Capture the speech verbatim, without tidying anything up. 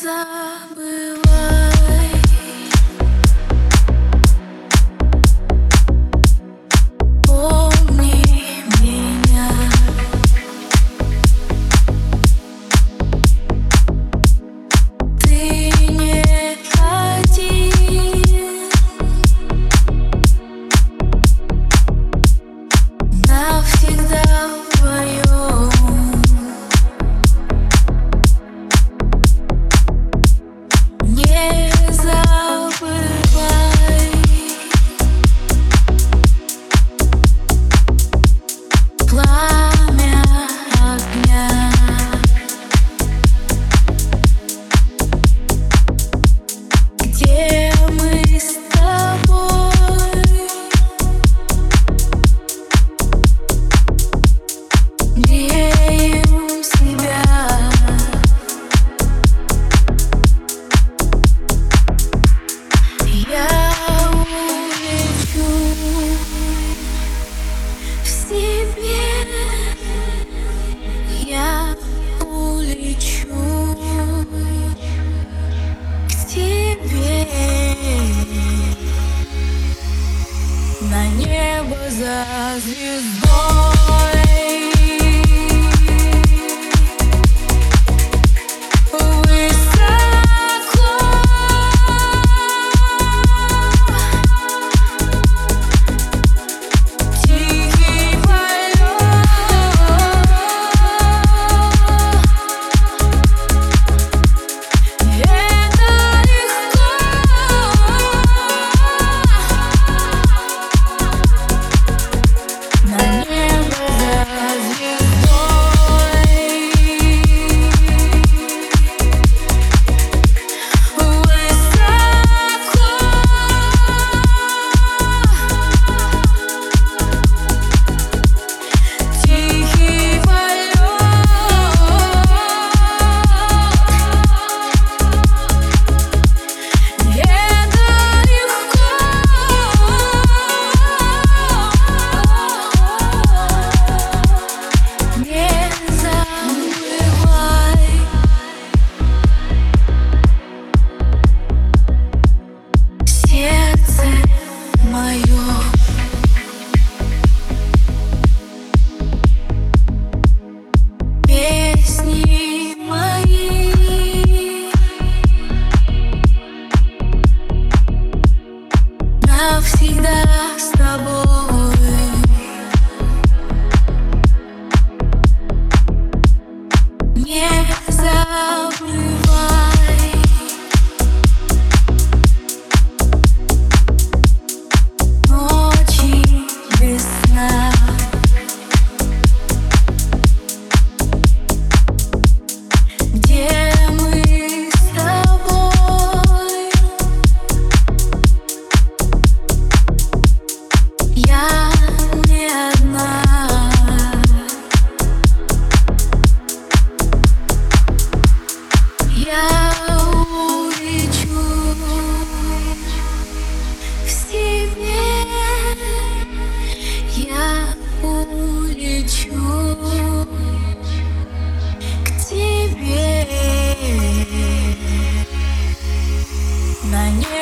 забывай. Помни меня. Ты не один. Навсегда вдвоем. Не забывай. Пламя огня. Где мы с тобой? Греем себя. Я улечу в себе. Я улечу к тебе. На небо за звездой. Высоко. Тихий полет. Это легко. На небо за звездой. Высоко. Тихий полет. Это легко. Не забывай. Сердце мое. Песни мои. Навсегда с тобой. Не забывай. Ночи без сна. Где мы с тобой? Я не одна. Я улечу в себе. Я улечу к тебе. На небо